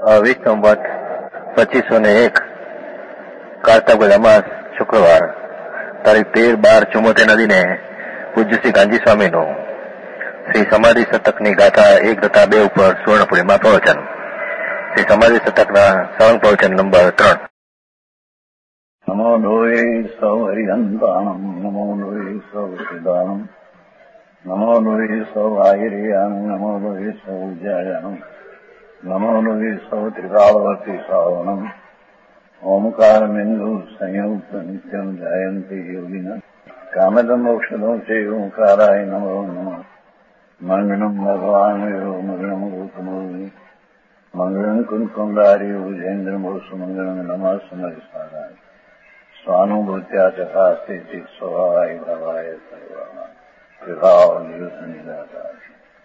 વિક્રમવત 2501 કારતક અમાસ શુક્રવાર તારીખ 13/12/74 દિને પૂજ્ય શ્રી ગાંધી સ્વામીનું શ્રી સમાધિ શતકની ગાથા 1-2 ઉપર સુવર્ણપુરીમાં પ્રવચન. શ્રી સમાધિ શતકના સળંગ પ્રવચન નંબર 3. નમો લોહે સૌ હરિહંતાણમ, નમો લોહે સૌ સિદ્ધાણમ, નમો લોહે સૌ આયર્યાણમ, નમો લોહે સૌ ઉજ્જાયાણમ, નમો લોહે સૌ ત્રિકાળવર્તી શ્રાવણમ, ઓમકારમેન્દુ સંયુક્ત નિત્યમ જાયંતી યોગિના કામદમ ઔષધો છે ઓંકારાય નમો નમઃ. મંગળમ ભગવાન મંગળમ ગોતમોહિ મંગળમ કુંકુંડારી ઉજેન્દ્રમોસુ મંગળમ નમઃ સમરિસ્વારાય સ્વાનુભૂત્યા ચકાસ્તે ચિત સ્વભાવાય ભાવાય સર્વા વિભાવ નિયુત નિરાકાર.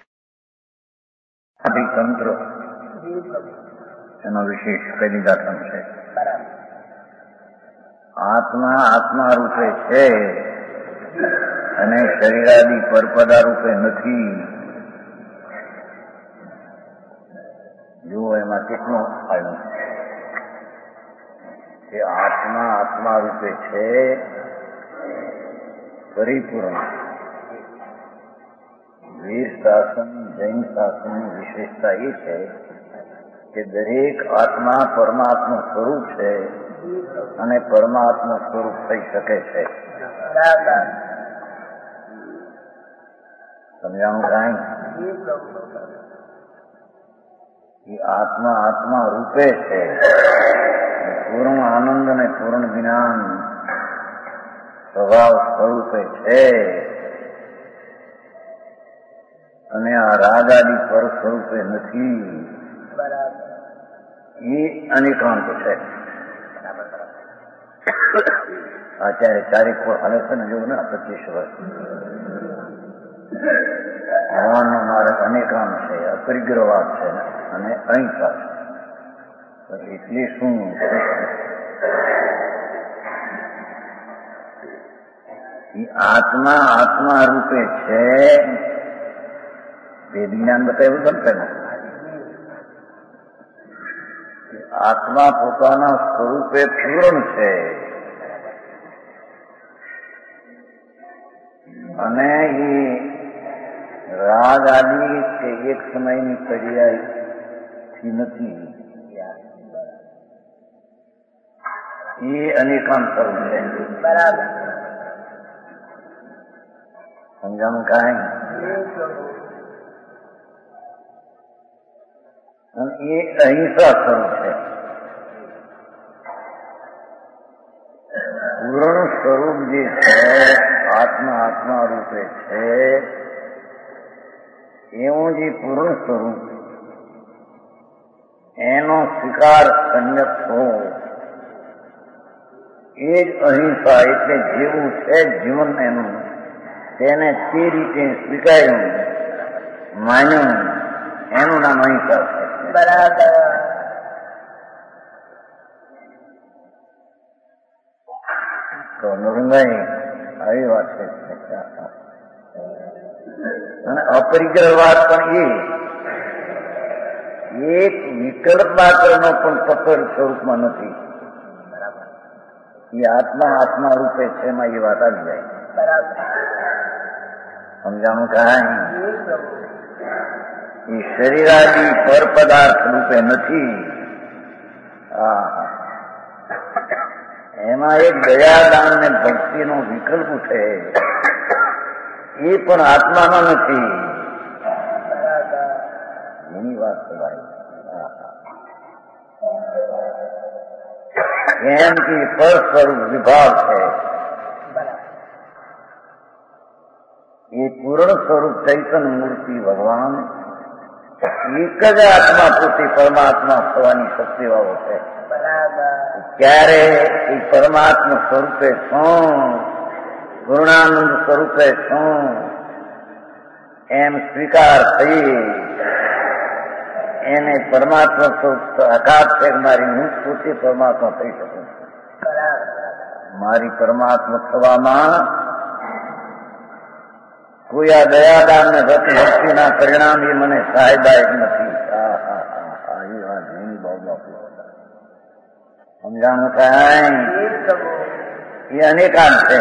તંત્ર એનો વિશેષ કઈ દાખલ છે. આત્મા આત્મા રૂપે છે અને શરીરાદી પરપદા રૂપે નથી. જુઓ એમાં કેટલું આવ્યું કે આત્મા આત્મા રૂપે છે પરિપૂર્ણ. વીર શાસન જૈન શાસનની વિશેષતા એ છે કે દરેક આત્મા પરમાત્મા સ્વરૂપ છે અને પરમાત્મા સ્વરૂપ થઈ શકે છે. સમજાણું કાંઈ? એ આત્મા આત્મા રૂપે છે, પૂર્ણ આનંદ અને પૂર્ણ જ્ઞાન સ્વભાવ સ્વરૂપે છે અને આ રાગ આદિ પર સ્વરૂપે નથી. એ અનેકાંત છે. અત્યારે તારીખ પર હાલે છે ને, જોવું ને 25 વર્ષ ભગવાનનો માર્ગ અનેકાંત છે, અપરિગ્રહવાદ છે અને અહિંસા છે. એટલે શું? આત્મા આત્મા રૂપે છે. વેદ જ્ઞાન બતાવ્યું ગમશે ને. આત્મા પોતાના સ્વરૂપે પૂર્ણ છે અને એ રાગ આદિ કે એક સમયની પર્યાયથી નથી. એ અનેકાંત સ્વરૂપ છે. બરાબર સમજાણું કાંઈ? એ અહિંસા સ્વરૂપ છે. પૂર્ણ સ્વરૂપ જે છે આત્મા આત્મા રૂપે છે એવું જે પૂર્ણ સ્વરૂપ એનો સ્વીકાર સંયત થવો એ જ અહિંસા. એટલે જેવું છે જીવન એનું તેને તે રીતે સ્વીકાર્યું માન્યું એનું નામ અહિંસા છે. બરાબર. તો નરેન્દ્રભાઈ આવી વાત છે. અને અપરિગ્રહવાદ પણ એક વિકલ્પ માત્રનો પણ પકડ સ્વરૂપમાં નથી. એ આત્મા આત્મા રૂપે છે, એમાં એ વાત આવી જાય. સમજાણું કાંઈ? એ શરીરાદી પર પદાર્થ રૂપે નથી. એમાં એક દયાદાન ને ભક્તિનો વિકલ્પ છે, એ પણ આત્માનો નથી. એની વાત કહેવાય. એમ કે પર સ્વરૂપ વિભાવ છે. એ પૂર્ણ સ્વરૂપ ચૈતન્ય મૂર્તિ ભગવાન એક જ આત્મા પૂરતી પરમાત્મા થવાની શક્તિવાળો છે. ત્યારે એ પરમાત્મા સ્વરૂપે છું, પૂર્ણાનંદ સ્વરૂપે છું એમ સ્વીકાર થઈ એને પરમાત્મા સ્વરૂપ આઘાત છે. મારી હું પોતે પરમાત્મા થઈ શકું. મારી પરમાત્મા થવામાં કોઈ આ દયાદાન ને ભક્તિના પરિણામ એ મને સહાયદાયક નથી. એવી વાત જૈન બાબુ સમજાણું કાંઈ એ અનેકાંત છે.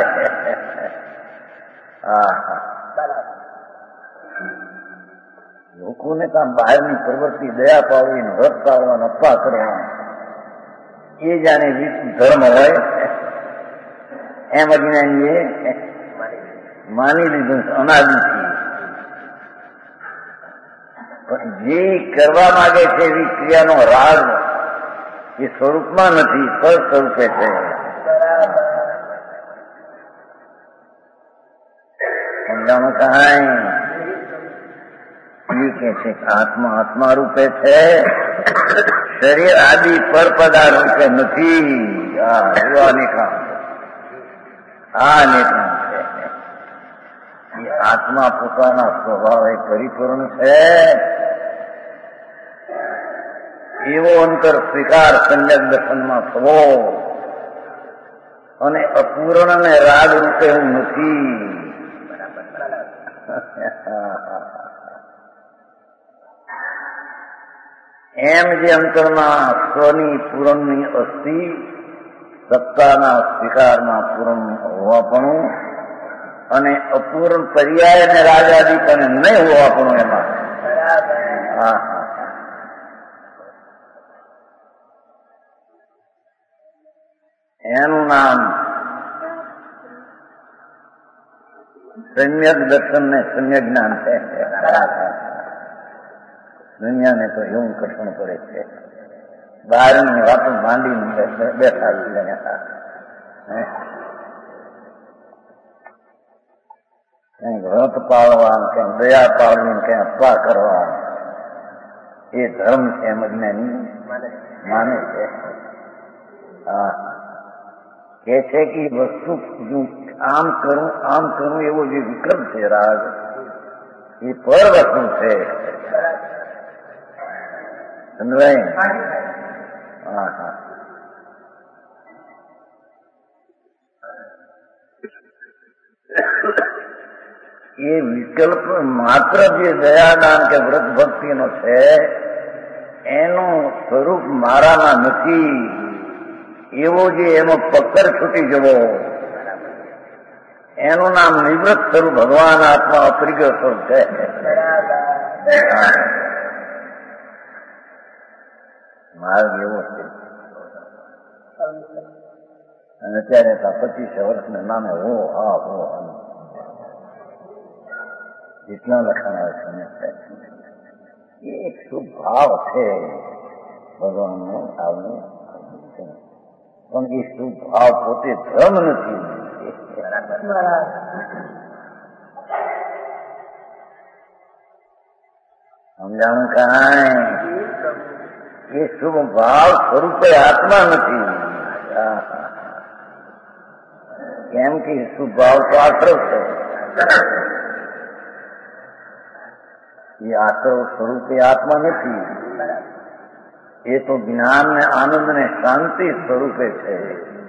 હા હા, લોકોને કામ બહારની પ્રવૃત્તિ દયા પાડવી, વ્રત પાડવા, અપવા કરવા, એ જાણે ધર્મ હોય એમ અજ્ઞાનીએ માની લીધું અનાદિથી. પણ જે કરવા માંગે છે એવી ક્રિયાનો રાગ એ સ્વરૂપમાં નથી, પર સ્વરૂપે છે. સમજાણું કાંઈ? એ કે છે આત્મા આત્મા રૂપે છે, શરીર આદિ પરપદાર રૂપે નથી. આ અનેકાંત છે. એ આત્મા પોતાના સ્વભાવે પરિપૂર્ણ છે એવો અંતર સ્વીકાર સંયમ દર્શનમાં થવો, અને અપૂર્ણ ને રાગ રૂપે હું નથી. એમ જે અંતરમાં સ્વની પૂરણની અસ્થિ, સત્તાના સ્વીકારમાં પૂરણ હોવાપણું અને અપૂર્ણ પર્યાય અને રાજાદી પણ નહીં હોવાપણું એમાં. હા, એનું નામ સમ્યક દર્શન ને સમ્યક જ્ઞાન છે. દુનિયાને તો એવું કઠણ પડે છે, બહારની વાતો માંડીને બેઠા કઈ વ્રત પાળવા, કઈ દયા પાળવી, કઈ અપવા કરવા, એ ધર્મ છે એમ અજ્ઞાની માને છે. હા, કે છે કે વસ્તુ આમ કરું એવો જે વિકલ્પ છે રાગ, એ પર વસ્તુ છે. સમજાય? હા હા, એ વિકલ્પ માત્ર જે દયાદાન કે વ્રત ભક્તિનો છે એનું સ્વરૂપ મારામાં નથી એવો જે એમાં પકડ છૂટી જવો, એનું નામ નિવૃત્ત સ્વરૂપ ભગવાન આત્મા અપરિગ્રહ સ્વરૂપ છે. માર્ગ એવો છે. અને અત્યારે 25 વર્ષના નામે હો હા હો જેટલા લખાણ આવે છે એ એક શુભ ભાવ છે ભગવાનનો આવનો, પણ એ શુભ ભાવ પોતે ધર્મ નથી. સમજાણું કાંઈ? એ શુભ ભાવ સ્વરૂપે આત્મા નથી. કેમ કે શુભ ભાવ તો આશ્રવ છે. એ આશ્રવ સ્વરૂપે આત્મા નથી, એ તો જ્ઞાન ને આનંદ ને શાંતિ સ્વરૂપે છે.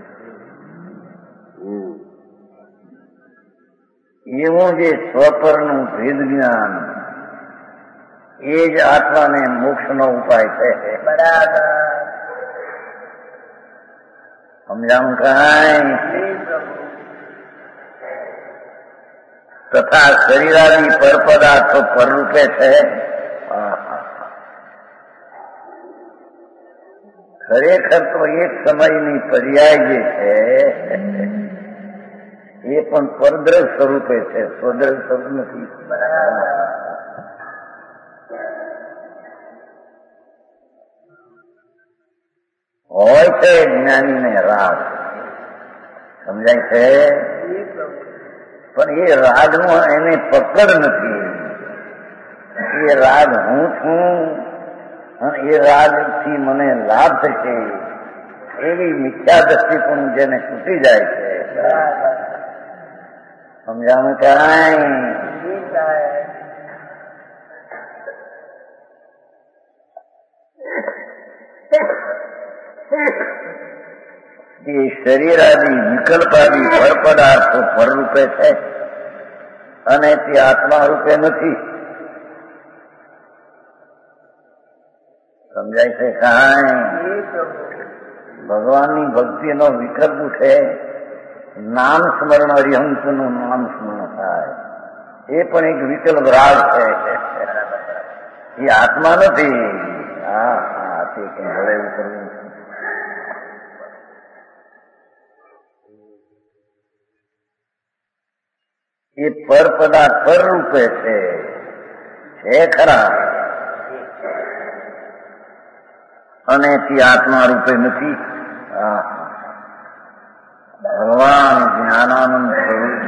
એવું જે સ્વપરનું ભેદ જ્ઞાન એ જ આત્માને મોક્ષનો ઉપાય છે. બરાબર સમજાવું કાંઈ? તથા શરીરાદી પરપદાર્થો પરરૂપે છે. ખરેખર તો એક સમયની પર્યાય જે છે એ પણ પરદ્રવ સ્વરૂપે છે, સ્વદ્રવ સ્વરૂપ નથી. હોય છે જ્ઞાનીને રાગ, સમજાય છે? પણ એ રાગનો એને પકડ નથી. એ રાગ હું છું અને એ રાગથી મને લાભ થશે એવી મિથ્યા દ્રષ્ટિ પણ જેને છૂટી જાય છે. સમજાવું કાંઈ? એ શરીરાદી વિકલ્પાદી પરપદાર્થો પરરૂપે છે અને તે આત્મા રૂપે નથી. સમજાય છે કાંઈ? ભગવાનની ભક્તિનો વિકલ્પ ઉઠે, નામ સ્મરણ હરિહંસનું નામ સ્મરણ થાય, એ પણ એક વિકલ્પ રાગ છે. એ આત્મા નથી. હા હા, તે કઈ ભલે એવું કરવું. એ પર પદાર્થ પર રૂપે છે ખરા, અને તે આત્મા રૂપે નથી. ભગવાન જ્ઞાનાનંદ સ્વરૂપ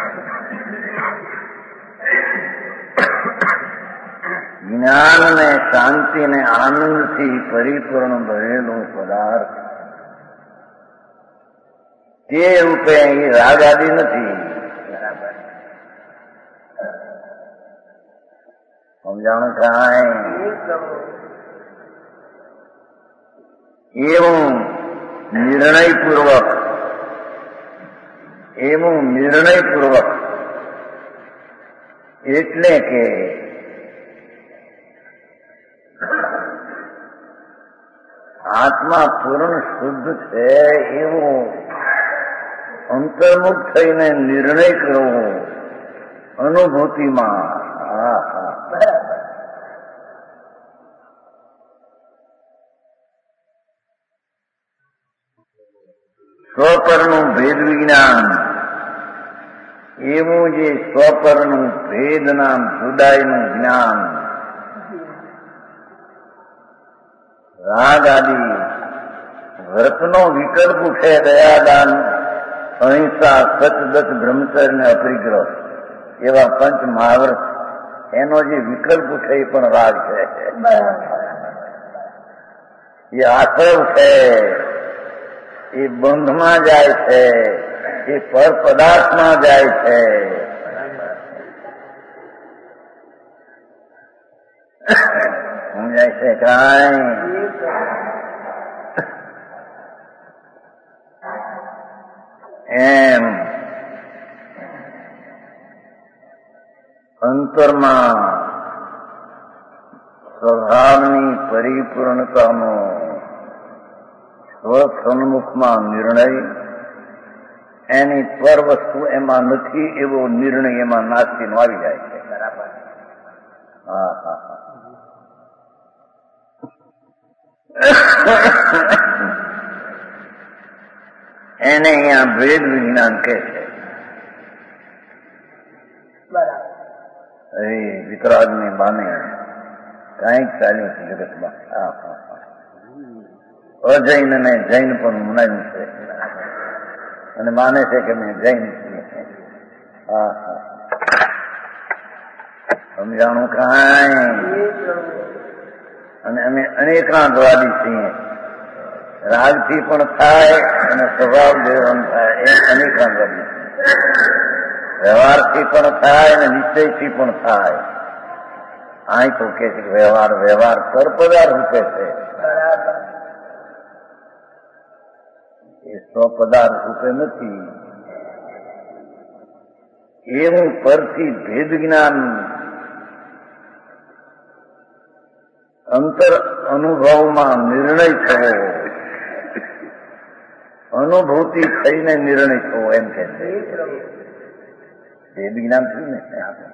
જ્ઞાન ને શાંતિ ને આનંદથી પરિપૂર્ણ ભરેલો પદાર્થ, તે રૂપે અહીં રાગ આદિ નથી. સમજાણું કાંઈ? એવું નિર્ણયપૂર્વક એટલે કે આત્મા પૂર્ણ શુદ્ધ છે એવું અંતર્મુખ થઈને નિર્ણય કરવો અનુભૂતિમાં. સ્વપરનું ભેદ વિજ્ઞાન, એવું જે સ્વપરનું ભેદના જુદાઈનું જ્ઞાન, રાગ આદિ વ્રતનો વિકલ્પ ઉઠે, દયાદાન, અહિંસા, સચદત, બ્રહ્મચર્ય ને અપરિગ્રહ એવા પંચ મહાવ્રત, એનો જે વિકલ્પ ઉઠે એ પણ રાગ છે. એ આશ્રવ છે, એ બંધમાં જાય છે, એ પર પદાર્થમાં જાય છે. સમજાય છે કાંઈ? એમ અંતરમાં સ્વભાવની પરિપૂર્ણતાનો સ્વસન્મુખમાં નિર્ણય, એની પર વસ્તુ એમાં નથી એવો નિર્ણય એમાં નાસ્તીનો આવી જાય છે. બરાબર. હા હા હા. એને અહીંયા ભેદ વિજ્ઞાન કહે છે. એ વિતરાગને બાને કાંઈક ચાલ્યું છે જગતમાં. હા હા હા. અજૈન ને જૈન પણ મનાયું છે અને માને છે કે મેં જૈન છીએ. હા હા, સમજાણું કાંઈ? અને અમે અનેકાંતવાદી છીએ. રાગથી પણ થાય અને સ્વભાવ દેવન થાય, એમ અનેકાંતવાદી. વ્યવહારથી પણ થાય અને નિશ્ચયથી પણ થાય. અહીં તો કે છે વ્યવહાર પરપદાર રૂપે છે, એ સ્વપદાર્થ રૂપે નથી. એવું પરથી ભેદ જ્ઞાન અંતર અનુભવમાં નિર્ણય થવો, અનુભૂતિ થઈને નિર્ણય થવો, એમ કે છે. ભેદ જ્ઞાન થયું ને,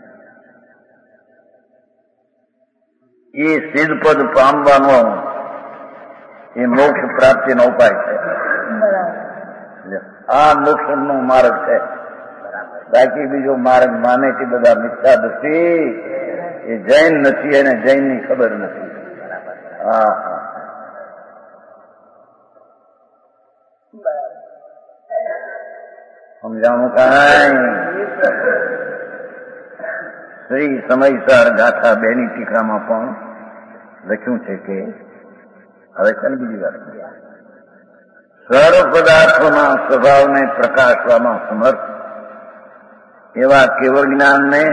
એ સિદ્ધ પદ પામવાનો એ મોક્ષ પ્રાપ્તિનો ઉપાય છે. આ મોક્ષ નો માર્ગ છે. બાકી બીજો માર્ગ માને કે બધા મિથ્યા દૃષ્ટિ, એ જૈન નથી, એને જૈન ની ખબર નથી. હા હા, સમજાણું કાંઈ? શ્રી સમયસર ગાથા બેની ટીકામાં પણ લખ્યું છે કે હવે છે ને બીજી વાત, સર્વ પદાર્થોના સ્વભાવને પ્રકાશવામાં સમર્થ એવા કેવળ જ્ઞાનને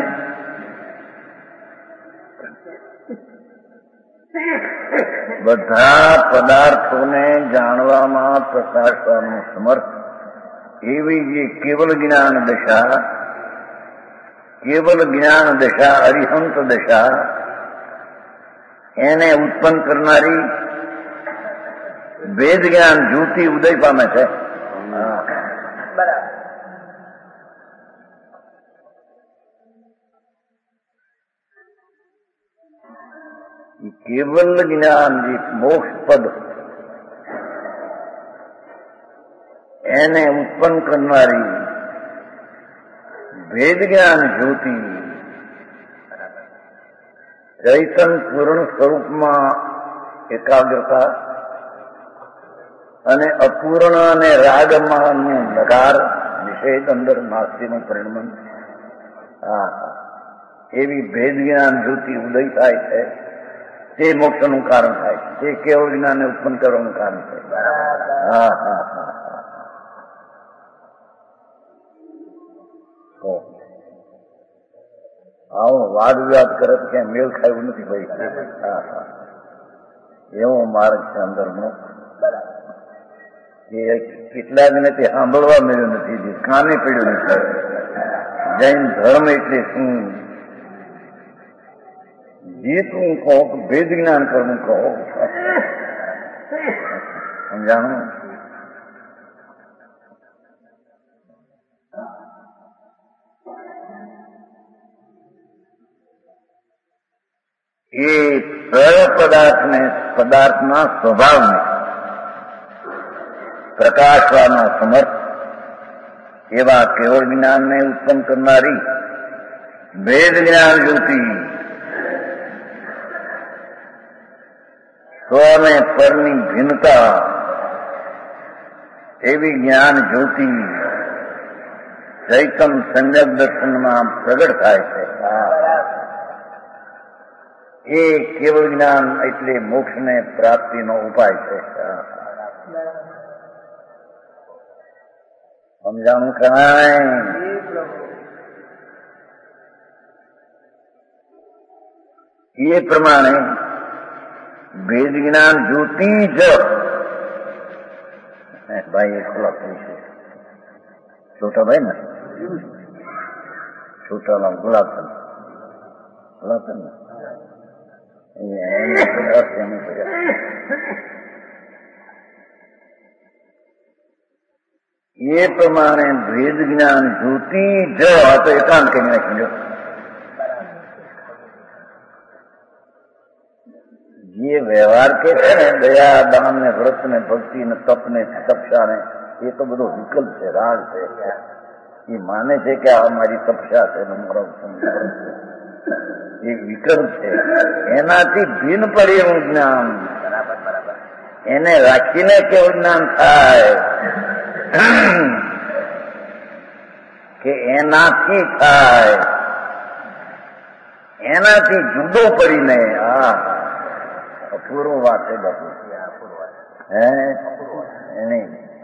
બધા પદાર્થોને જાણવામાં પ્રકાશવાનું સમર્થ એવી જે કેવલ જ્ઞાન દશા, અરિહંત દશા, એને ઉત્પન્ન કરનારી વેદ જ્ઞાન જ્યોતિ ઉદય પામે છે. બરાબર. કેવલ જ્ઞાન જે મોક્ષ પદ એને ઉત્પન્ન કરનારી વેદ જ્ઞાન જ્યોતિ ચૈતન પૂર્ણ સ્વરૂપમાં એકાગ્રતા અને અપૂર્ણ અને રાગમાં નગાર નિષેધ અંદર નાસ્તિનું પરિણમન, એવી ભેદ જ્ઞાન જ્યોતિ ઉદય થાય છે. તે મોક્ષનું કારણ થાય છે. તે કેવળ જ્ઞાનને ઉત્પન્ન કરવાનું કારણ છે. આવો વાદ વિવાદ કરે તો ક્યાં મેળ ખાયું નથી ભાઈ. એવો માર્ગ છે અંદરનો. એ કેટલાકને તે સાંભળવા મળ્યું નથી, કાને પડ્યું નથી. જૈન ધર્મ એટલે શું? જે તું કહો ભેદ જ્ઞાન કરવું કહો, સમજાણું? એ સર્વ પદાર્થના સ્વભાવને પ્રકાશવાના સમર્થ એવા કેવળ જ્ઞાનને ઉત્પન્ન કરનારી ભેદ જ્ઞાન જ્યોતિ સ્વ અને પરની ભિન્નતા એવી જ્ઞાન જ્યોતિ ચૈતન સંજ્ઞક દર્શનમાં પ્રગટ થાય છે. એ કેવળ જ્ઞાન એટલે મોક્ષને પ્રાપ્તિનો ઉપાય છે. સમજાણું કાંઈ? એ પ્રમાણે વેદ જ્ઞાન જ્યોતિ જ ભાઈ એકલા પૂછે છોટા ભાઈ ને છોટા નામ ગુલાબચંદ ને એ પ્રમાણે ભેદ જ્ઞાન જ્યોતિ જ તો એકાંત કરી નાખી. જે વ્યવહાર કે છે ને દયા દાન ને વ્રત ને ભક્તિ ને તપ ને તપસ્યા ને, એ તો બધો વિકલ્પ છે, રાગ છે. એ માને છે કે આ મારી તપસ્યા છે, એ વિકલ્પ છે. એનાથી ભિન્ન પડે એવું જ્ઞાન, એને રાખીને કેવું જ્ઞાન થાય કે એનાથી થાય, એનાથી જુદો પડીને. અપૂર્વ વાત છે બાપુ. એની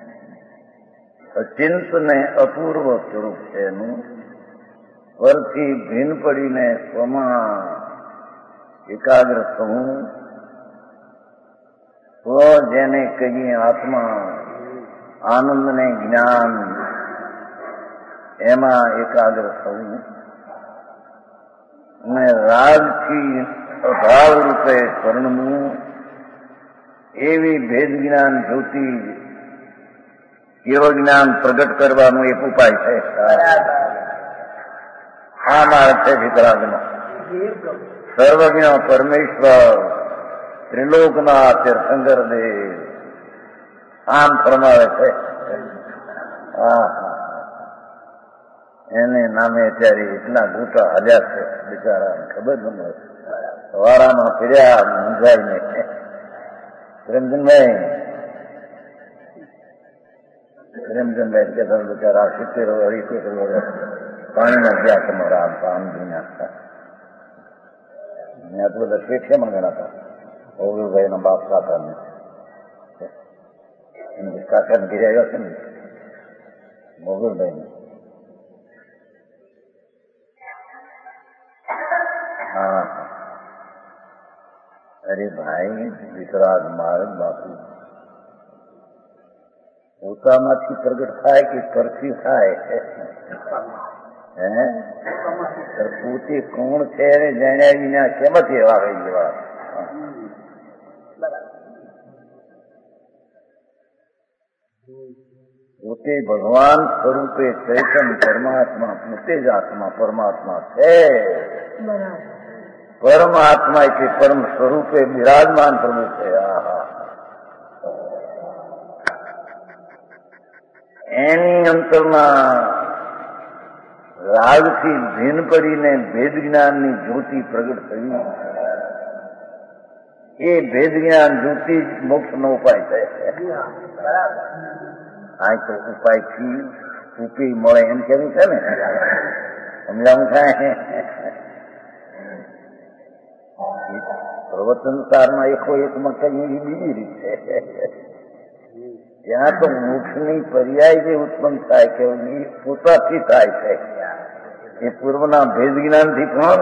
અચિંત ને અપૂર્વ સ્વરૂપ છે એનું. પરથી ભિન્ન પડીને સ્વમાં એકાગ્ર થવું, સ્વ જેને કહીએ આત્મા, આનંદ ને જ્ઞાન, એમાં એકાગ્ર થવું અને રાગથી અભાવ રૂપે શરણવું, એવી ભેદ જ્ઞાન જ્યોતિ કેવળ જ્ઞાન પ્રગટ કરવાનો એક ઉપાય છે. આ માર્ગ છે વિતરાગનો. સર્વજ્ઞ પરમેશ્વર ત્રિલોકના તીર્થંકર દેવ આમ ફરમાવે છે. એને નામે અત્યારે એટલા ગોટા હાલ્યા છે બિચારા, ખબર ન હોય. સવારામાં ફર્યા મૂંઝાઈને પ્રેમચંદભાઈ કે બિચારા 70 વર્ષ 71 વર્ષ પાણીમાં ગયા તમારા આમથી નાખતા. ત્યાં તો બધા શેઠ છે મને ગણાતા. ઓગળભાઈ ના બાપ કાકાને કાકાને ઘેરે આવ્યા છે ને મોગલભાઈ ને. હા અરે ભાઈ વિતરાગ માર્ગ બાપુ પોતામાંથી પ્રગટ થાય કે પરથી થાય? પોતે કોણ છે જાણ્યા વિના કેમાંથી એવા રહી જવા? પોતે ભગવાન સ્વરૂપે ચૈતન્ય પરમાત્મા પોતે જ આત્મા પરમાત્મા છે. પરમાત્મા એટલે પરમ સ્વરૂપે બિરાજમાન પ્રભુ છે. એની અંતરમાં રાગથી ભીન પડીને ભેદ જ્ઞાનની જ્યોતિ પ્રગટ થઈ. એ ભેદ જ્ઞાન જ્યોતિ મોક્ષનો ઉપાય છે. આ તો ઉપાયથી ઉપી મળે એમ કેવું છે ને, સમજાવું થાય. પ્રવચનસારમાં એકો એકમાં કઈ બીજી રીત છે. ત્યાં તો મોક્ષની પર્યાય જે ઉત્પન્ન થાય કે પોતાથી થાય છે, એ પૂર્વના ભેદ જ્ઞાનથી પણ.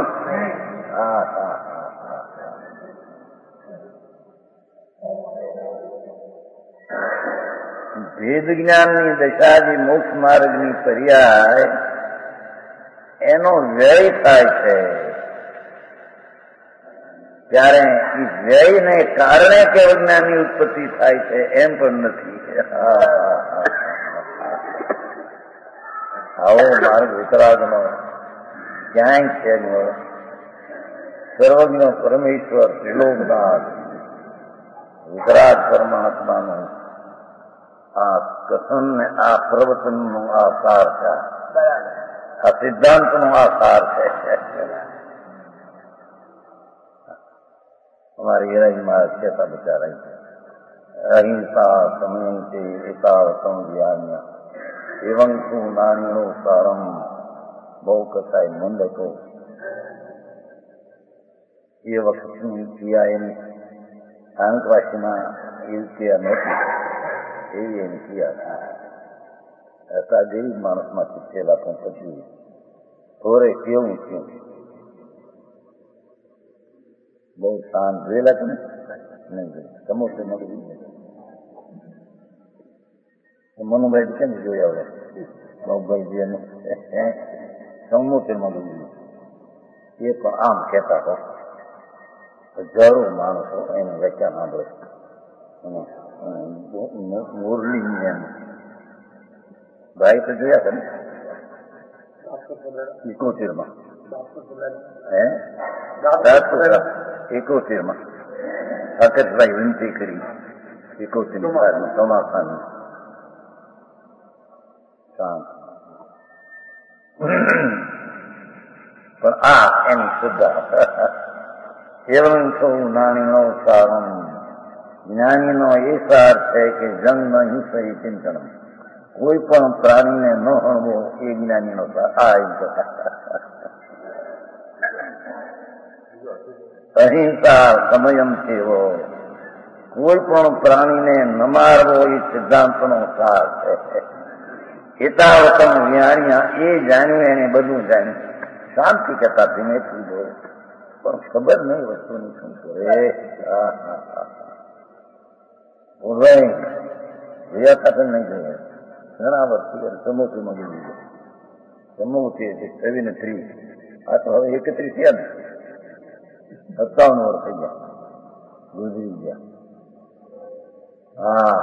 ભેદ જ્ઞાનની દશા જે મોક્ષ માર્ગની પર્યાય એનો વ્યય થાય છે, ત્યારે એ વ્યયને કારણે કેવળ જ્ઞાનની ઉત્પત્તિ થાય છે એમ પણ નથી. આવો માર્ગ વિતરાગનો ક્યાંય છે નહીં. સર્વજ્ઞ પરમેશ્વર ત્રિલોકનાથ વિતરાગ પરમાત્માનો આ કથન ને આ પ્રવચનનો આ સાર છે, આ સિદ્ધાંતનો આ સાર છે. અમારી હિરાઈ મહારાજ કહેતા બચારા અહિંસા સમયંતે એકાવતમ જ્ઞાન્ય એવં તું નાણીનો સારમ બહુ કથાય મંડકો. એ વખતની ક્રિયા એની સ્થાનકવાસીમાં એવી ક્રિયા નહોતી, એવી એની ક્રિયા હતા. ગરીબ માણસમાં શીખેલા પણ પછી થોરે કેવું થયું, બહુ શાંત જોયેલા તમે નહીં? સમોસે મગજી મનુભાઈ કેમ જોયા હવે મગભાઈજી એને સમોસે મગજી એ પણ આમ કહેતા હતા. હજારો માણસો એને વ્યાખ્યા સાંભળે. મુરલી એમ ભાઈ તો જોયા હતા ને 71માં, હે 71માં સાકરભાઈ વિનંતી કરી 71 ચોમાસાની શાંત. પણ આ એની શ્રદ્ધા. એવં સૌ નાણીનો સારમ, જ્ઞાનીનો એ સાર છે કે જંગ ન હિંસે ચિંતન, કોઈ પણ પ્રાણીને ન હણવો એ જ્ઞાનીનો સાર. અહિંસા સમયમ છેવો, કોઈ પણ પ્રાણીને ન મારવો એ સિદ્ધાંતનો સાર છે. હિતાવતમ જ્ઞાનિયા, એ જાણ્યું એને બધું જાણ્યું. શાંતિ કહેતા ધીમેથી બોલ, પણ ખબર નહીં વસ્તુની શું કરે. જોયા સાથે નહીં જોયા, ઘણા વર્ષ સમોસીમાં ગયું. સમોસી 73, આ તો હવે 31 થયા ને, 57 વર્ષ થઈ ગયા, ગુજરી ગયા.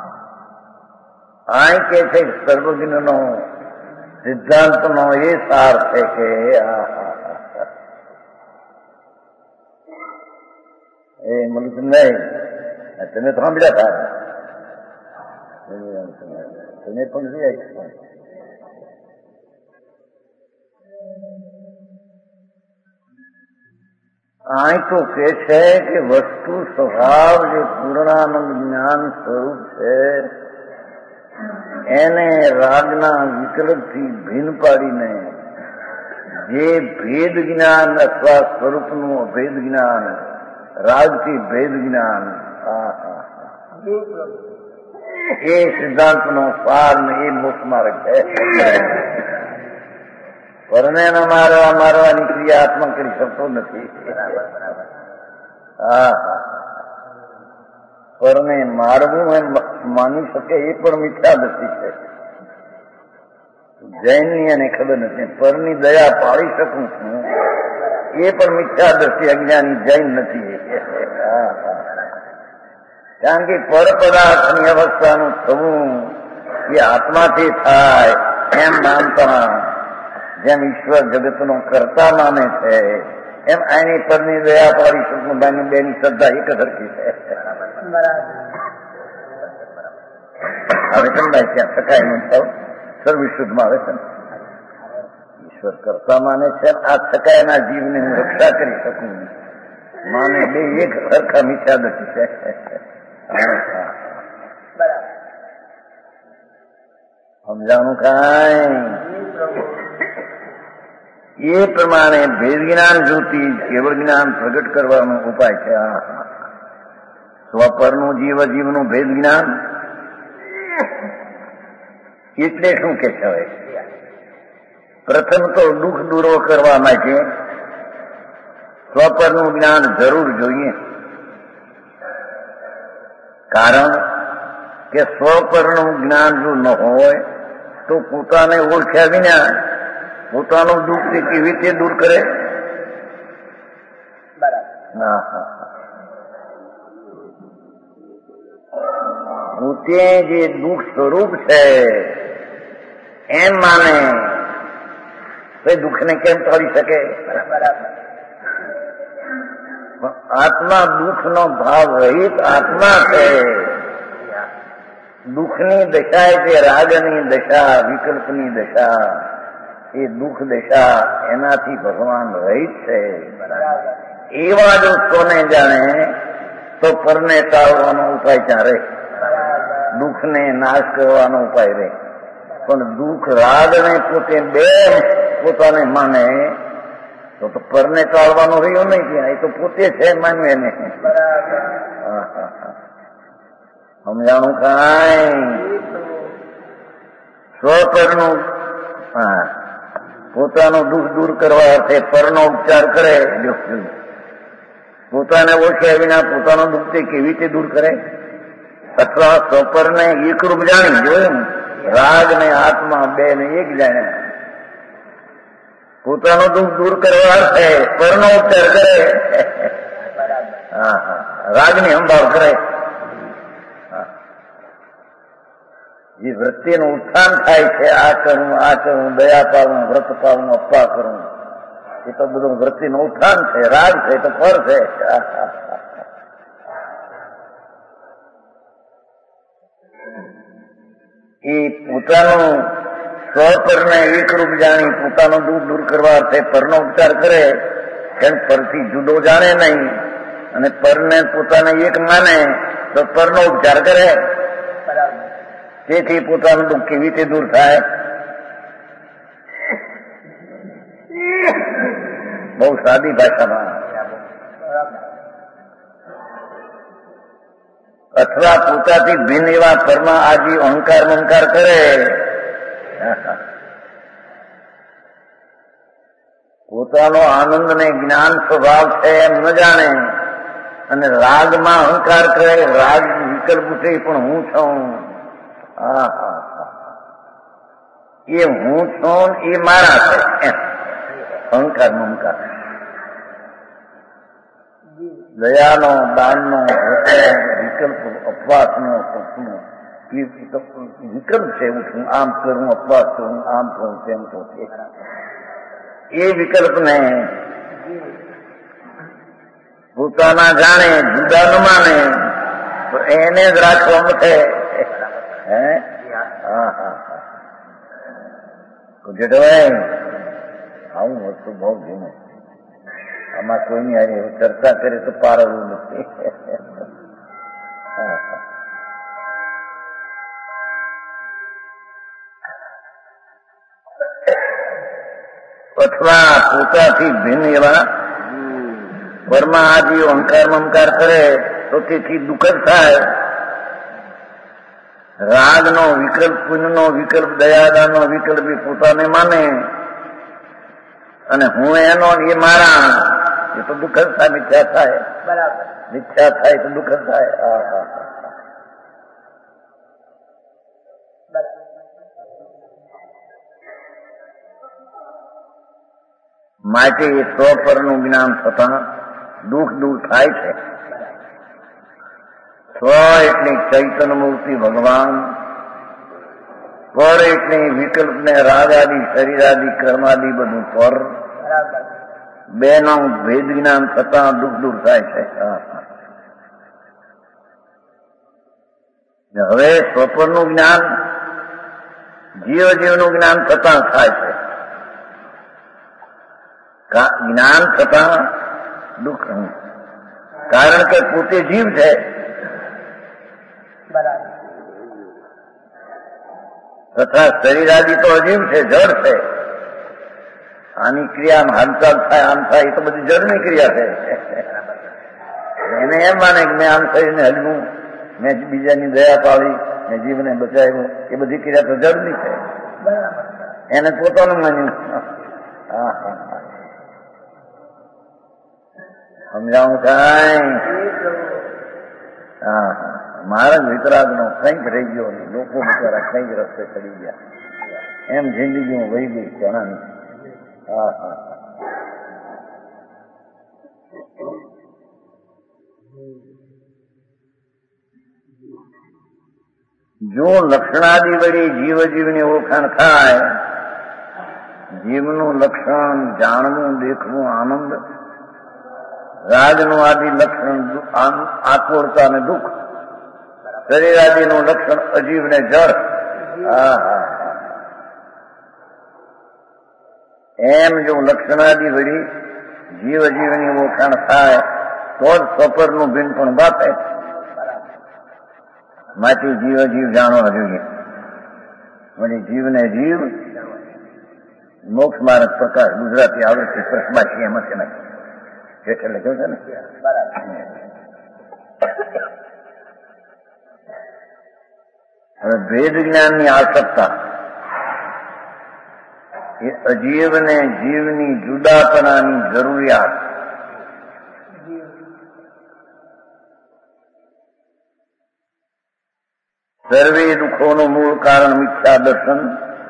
આ કે છે સર્વજ્ઞનો સિદ્ધાંતનો એ સાર છે કે એ મનુષ્ય નહીં. તમે તો સાંભળ્યા હતા, તમે પણ જોયા. આ તો કે છે કે વસ્તુ સ્વભાવ જે પૂર્ણાનંદ જ્ઞાન સ્વરૂપ છે એને રાગના વિકલ્પથી ભીન પાડીને જે ભેદ જ્ઞાન અથવા સ્વરૂપનું અભેદ જ્ઞાન, રાગથી ભેદ જ્ઞાન, એ સિદ્ધાંતનો સાર ને એ મોક્ષ માર્ગ છે. પરને મારવાની ક્રિયા આત્મા કરી શકતો નથી. પરને મારવું એમ માની શકે એ પણ મિથ્યાદૃષ્ટિ છે. જૈનની એને ખબર નથી. પરની દયા પાડી શકું છું એ પણ મિથ્યા દ્રષ્ટિ અજ્ઞાની જૈન નથી. કારણ કે પર પદાર્થની અવસ્થાનું થવું એ આત્માથી થાય એમ માનતા, જેમ ઈશ્વર જગતનો કર્તા માને છે એમ આની પરની દયા પાડી સુખભાઈ બેની શ્રદ્ધા એક સરખી છે. હવે તમને ત્યાં શકાય નહીં થાવ સર્વશુદ્ધમાં આવે છે. ઈશ્વર કરતા માને છે, આ થકાયના જીવને હું રક્ષા કરી શકું માને બે એક સરખા મિથ્યા દ્રષ્ટિ છે. સમજાણું કાંઈ એ પ્રમાણે ભેદ જ્ઞાન જ્યોતિ કેવળ જ્ઞાન પ્રગટ કરવાનો ઉપાય છે. સ્વપરનું જીવનું ભેદ જ્ઞાન એટલે શું કે છે? પ્રથમ તો દુઃખ દૂરો કરવા માટે સ્વપરનું જ્ઞાન જરૂર જોઈએ. કારણ કે સ્વપરનું જ્ઞાન જો ન હોય તો પોતાને ઓળખ્યા વિના પોતાનું દુઃખ તે કેવી રીતે દૂર કરે? પોતે જે દુઃખ સ્વરૂપ છે એમ માને તો દુઃખને કેમ ટાળી શકે? આત્મા દુઃખનો ભાવ રહિત આત્મા છે. દુઃખની દશા એટલે રાગની દશા, વિકલ્પની દશા, એ દુઃખ દશા એનાથી ભગવાન રહિત છે. એવા જો કોને જાણે તો પરને ટાળવાનો ઉપાય ક્યાં રહે? દુઃખને નાશ કરવાનો ઉપાય રહે. પણ દુઃખ રાગને પોતે બે પોતાને માને તો પરને ટાળવાનું રહ્યું નહીં. ત્યાં એ તો પોતે છે માન્યું એને. સમજાણું કાંઈ? સ્વપરનું પોતાનું દુઃખ દૂર કરવા અર્થે પરનો ઉપચાર કરે. પોતાને ઓળખ્યા વિના પોતાનું દુઃખ તે કેવી રીતે દૂર કરે? અથવા સ્વપરને એકરૂપ જાણી જોયું, રાગ ને આત્મા બે ને એક જાણ્યા. પોતાનું દુઃખ દૂર કરવા અર્થે પરનો ઉપચાર કરે. રાગની સંભાળ કરે. જે વૃત્તિનું ઉત્થાન થાય છે, આ કરું, દયા પાડું, વ્રત પાડું, અપવા કરું, એ તો બધું વૃત્તિનું ઉત્થાન છે. રાગ છે તો પર છે. એ પોતાનું સ્વપરને એકરૂપ જાણી પોતાનું દુઃખ દૂર કરવા અર્થે પરનો ઉપચાર કરે. એમ પરથી જુદો જાણે નહીં અને પરને પોતાને એક માને તો પરનો ઉપચાર કરે. તેથી પોતાનું દુઃખ કેવી રીતે દૂર થાય? બહુ સાદી ભાષામાં. અથવા પોતાથી ભિન્ન એવા પરમાં આજી અહંકાર મંકાર કરે. પોતાનો આનંદ ને જ્ઞાન સ્વભાવ છે એમ ન જાણે અને રાગમાં અહંકાર કરે. રાગ વિકલ્પ ઉઠે પણ હું છું. એ હું છું એ મારા છે. અહંકાર મમકાર દયાનો, દાનનો, વિકલ્પ, અપવાસનો વિકલ્પ છે. હું આમ કરું, અપવાસ કરું, આમ કરું, તેમ કરું. એ વિકલ્પને પોતાના જાણે, જુદા ન માને તો એને જ રાખવા માટે જેઠભાઈ આવું વસ્તુ બહુ જૂનું. આમાં કોઈની આજે ચર્ચા કરે તો પારવું નથી. અથવા પોતાથી ભિન્ન એવા પરમાં આજી અહંકાર મમકાર કરે તો તેથી દુઃખ થાય. રાગનો વિકલ્પ, પુણ્યનો વિકલ્પ, દયાદાનો વિકલ્પ એ પોતાને માને અને હું એનો એ મારા, એ તો દુઃખ જ થાય. મિથ્યા થાય. બરાબર, મિથ્યા થાય તો દુઃખ જ થાય. માટે એ સ્વપરનું જ્ઞાન થતા દુઃખ દૂર થાય છે. સ્વ એટલે ચૈતન્ય મૂર્તિ ભગવાન, પર એટલે વિકલ્પ ને રાગાદી શરીરાદી કર્માદી બધું પર, બેનો ભેદ જ્ઞાન થતા દુઃખ દૂર થાય છે. હવે સ્વપરનું જ્ઞાન જીવનું જ્ઞાન થતા થાય છે. જ્ઞાન થતા દુઃખ, કારણ કે પોતે જીવ છે. તથા શરીરાદી તો અજીવ છે, જળ છે. આની ક્રિયામાં હાલચાલ થાય, આમ થાય, એ તો બધી જળની ક્રિયા છે. એને એમ માને કે મેં આમ શરીરને હલવું, મેં બીજાની દયા પાડી, મેં જીવને બચાવ્યું, એ બધી ક્રિયા તો જળની છે. એને પોતાનું માન્યું. સમજાવું થાય? હા, મારા વિતરાગનો કંઈક રહી ગયો, લોકો બિચારા કંઈક રસ્તે ચડી ગયા, એમ જિંદગીમાં વહી ગઈ ઘણાની. હા હા, જો લક્ષણાદિ વળી જીવની ઓળખાણ થાય, જીવનું લક્ષણ જાણવું, દેખવું, આનંદ, રાગનું આદિ લક્ષણ આતુરતા અને દુઃખ, શરીરાદિનું લક્ષણ અજીવ ને જળ. એમ જો લક્ષણાદિ વળી જીવની ઓળખાણ થાય તો જ સ્વપરનું ભિન્ન પણ બાપે. માંથી જીવ જાણવા જોઈએ. વળી જીવને જીવ મોક્ષ માર્ગ પ્રકાશ ગુજરાતી આવૃત્તિ પ્રશ્નબાછી એમ છે નહીં એટલે લખ્યું છે ને. હવે ભેદ જ્ઞાનની આવશ્યકતા એ અજીવને જીવની જુદાપણાની જરૂરિયાત. સર્વે દુઃખોનું મૂળ કારણ મિથ્યા દર્શન,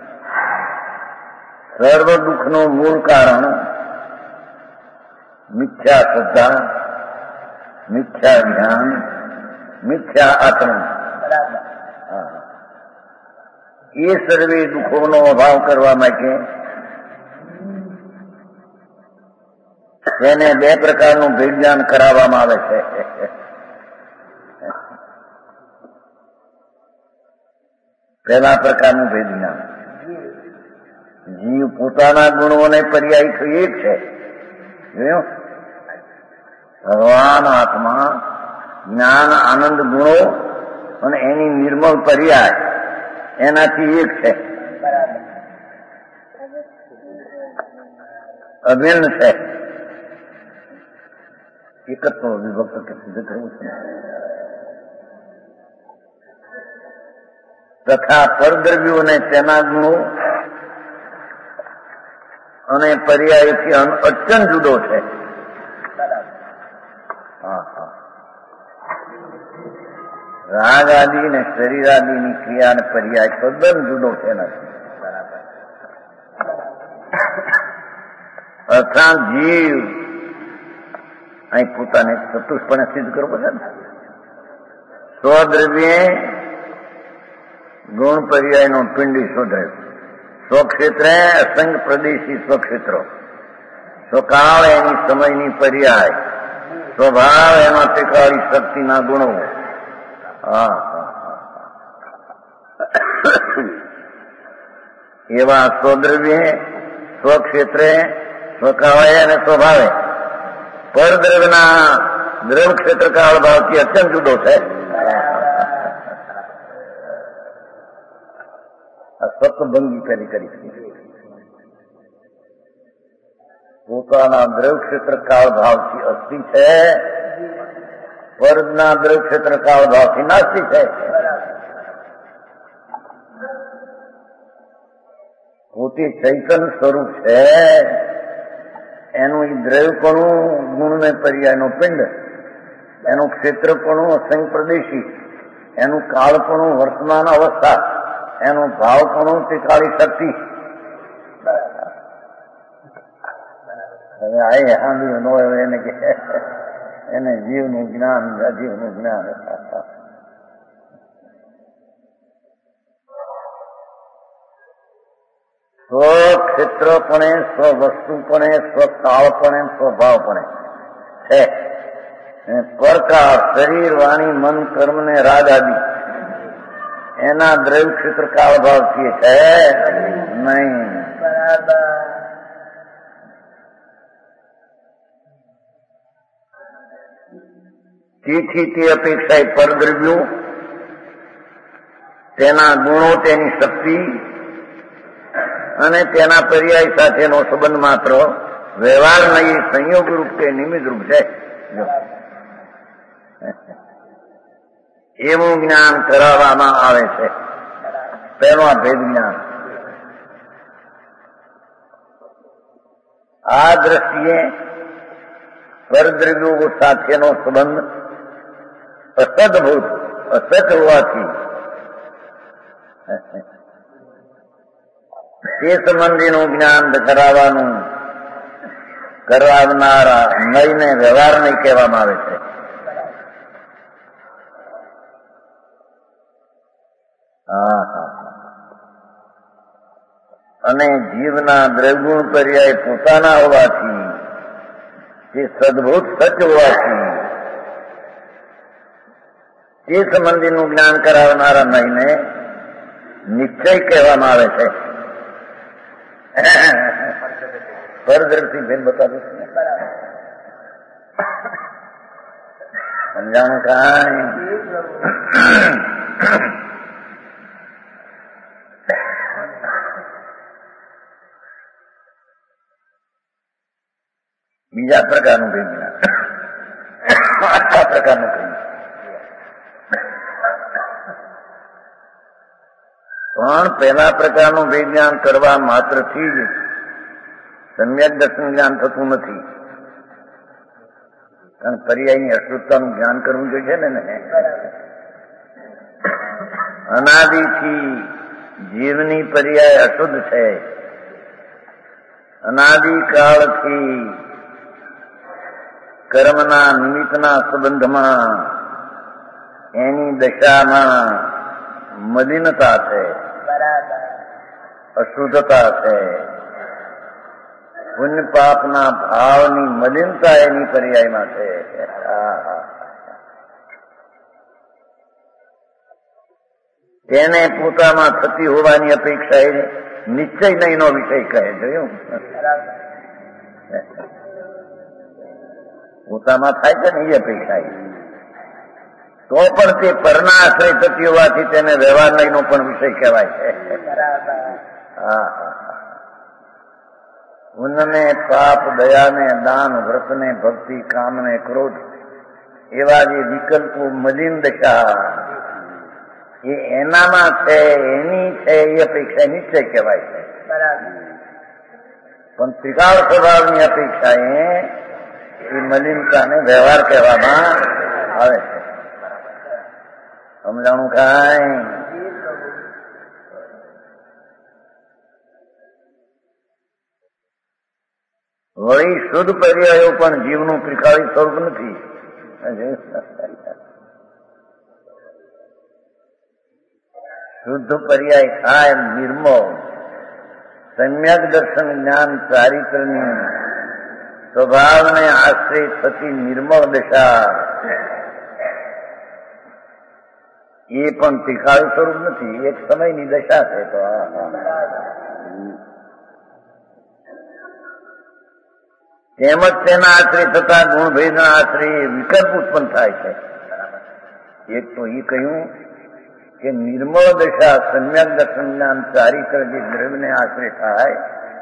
સર્વ દુઃખનું મૂળ કારણ મિથ્યા શ્રદ્ધા, મિથ્યા જ્ઞાન, મિથ્યા આચરણ. એ સર્વે દુઃખોનો અભાવ કરવા માટે તેને બે પ્રકારનું ભેદ કરાવવામાં આવે છે. પહેલા પ્રકારનું ભેદ જ્ઞાન, જીવ પોતાના ગુણોને પર્યાય તો એક છે. જોયું? ભગવાન આત્મા, જ્ઞાન, આનંદ ગુણો અને એની નિર્મળ પર્યાય એનાથી એક છે, અભિન્ન છે. એકત્વ વિભક્ત કે સિદ્ધ કરવું છે. તથા પરદ્રવ્યોને તેના ગુણો અને પર્યાયથી અત્યંત જુદો છે. રાગ આદિ ને શરીર આદિની ક્રિયા અને પર્યાય તદ્દન જુદો છે નથી. અર્થાત જીવ અહીં પોતાને ચતુષ્પણે સિદ્ધ કરવો છે ને. સ્વદ્રવ્યે ગુણ પર્યાયનો પિંડી સ્વદ્રવ્ય, સ્વક્ષેત્રે અસંગ પ્રદેશી સ્વક્ષેત્રો, સ્વકાળ એની સમયની પર્યાય, સ્વભાવ એમાં ટેકાળી શક્તિના ગુણો. એવા સ્વદ્રવ્ય, સ્વક્ષેત્રે, સ્વકાળે અને સ્વભાવે પરદ્રવ્યના દ્રવ ક્ષેત્ર કાળ ભાવથી અત્યંત જુદો છે. સત્ભંગી પેલી કરી પોતાના દ્રવ ક્ષેત્ર કાળ ભાવથી અસ્થિ છે, વર્ગના દ્રવ ક્ષેત્ર કાળ ભાવથી નાસ્તી છે. પોતે ચૈતન્ય સ્વરૂપ છે. એનું એ દ્રવ્યપણું ગુણને પર્યાયનો પિંડ, એનું ક્ષેત્રપણું અસંગ પ્રદેશી, એનું કાળપણું વર્તમાન અવસ્થા, એનું ભાવપણું તે કાળી શક્તિ. આ સાંભળ્યું ન હોય એને કે એને જીવનું જ્ઞાન, અજીવનું જ્ઞાન. સ્વક્ષેત્રપણે, સ્વવસ્તુપણે, સ્વકાળપણે, સ્વભાવપણે છે. પરકાળ શરીર, વાણી, મન, કર્મ ને રાગ આદિ એના દ્રવ્ય ક્ષેત્ર કાળ ભાવથી છે નહીં. તેથી તે અપેક્ષા પરદ્રવ્યો, તેના ગુણો, તેની શક્તિ અને તેના પર્યાય સાથેનો સંબંધ માત્ર વ્યવહાર નહીં, સંયોગ રૂપ કે નિમિત્ત રૂપ છે. એવું જ્ઞાન કરાવવામાં આવે છે. પહેલો આ ભેદ જ્ઞાન. આ દ્રષ્ટિએ પરદ્રવ્યો સાથેનો સંબંધ અસદભૂત, અસત હોવાથી તે સંબંધીનું જ્ઞાન કરાવનારા નયને વ્યવહાર નહીં કહેવામાં આવે છે. અને જીવના દ્રવગુણ પર્યાય પોતાના હોવાથી, તે સદભૂત સત્ય હોવાથી તે સંબંધીનું જ્ઞાન કરાવનારા નયને નિશ્ચય કહેવામાં આવે છે. પરદ્રષ્ટિ ભેદ બતાવે છે. સમજાણું કાંઈ? બીજા પ્રકારનું ભેદ જ્ઞાન, આખા પ્રકારનું કહ્યું. પણ પહેલા પ્રકારનું ભેદ જ્ઞાન કરવા માત્રથી જ સમ્યક દર્શન જ્ઞાન થતું નથી. કારણ પર્યાયની અશુદ્ધતાનું જ્ઞાન કરવું જોઈએ ને. અનાદિથી જીવની પર્યાય અશુદ્ધ છે. અનાદિકાળથી કર્મના નિમિત્તના સંબંધમાં એની દશામાં મલિનતા છે, અશુદ્ધતા છે. પુણ્ય પાપના ભાવની મલિનતા એની પર્યાયમાં છે. તેને પોતામાં થતી હોવાની અપેક્ષા એ નિશ્ચય નહીંનો વિષય કહે. જોયું? પોતામાં થાય છે ને એ અપેક્ષા, તો પણ તે પરના આશ્રય થતી હોવાથી તેને વ્યવહાર નહીંનો પણ વિષય કહેવાય છે. પુણ્યને, પાપ, દયાને, દાન, વ્રતને, ભક્તિ, કામને, ક્રોધ એવા જે વિકલ્પો મલિન દશા એ એનામાં છે, એની છે એ અપેક્ષા નિશ્ચય કહેવાય છે. પણ ત્રિકાળ સ્વભાવની અપેક્ષા એ મલિનતાને વ્યવહાર કહેવામાં આવે છે. સમજાણું કાંઈ? વળી શુદ્ધ પર્યાયો પણ જીવનું ત્રિકાળી સ્વરૂપ નથી. શુદ્ધ પર્યાય થાય નિર્મળ સમ્યક દર્શન જ્ઞાન ચારિત્રની સ્વભાવને આશ્રય થતી નિર્મળ દશા એ પણ ત્રિકાળી સ્વરૂપ નથી, એક સમયની દશા છે. તો તેમજ તેના આશ્રય થતા ગુણભેદના આશ્રય વિકલ્પ ઉત્પન્ન થાય છે. એક તો એ કહ્યું કે નિર્મળ દશા સમ્યક દર્શન જ્ઞાન ચારિત્ર જે દ્રવ્યને આશ્રય થાય,